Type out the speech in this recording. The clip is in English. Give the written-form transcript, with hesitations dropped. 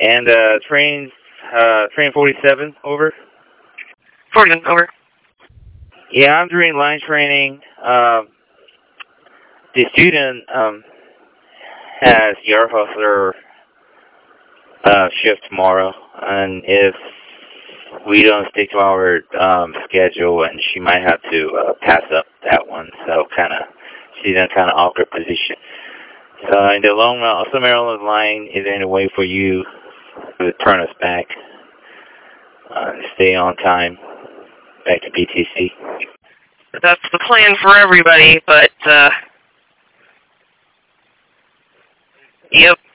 And train 47, over. 47, over. Yeah, I'm doing line training. The student has Air Hustler shift tomorrow, and if we don't stick to our schedule, and she might have to pass up that one, so she's in a kind of awkward position. So in the long run, also Maryland line, is there any way for you to turn us back, stay on time, back to PTC? That's the plan for everybody, but, yep.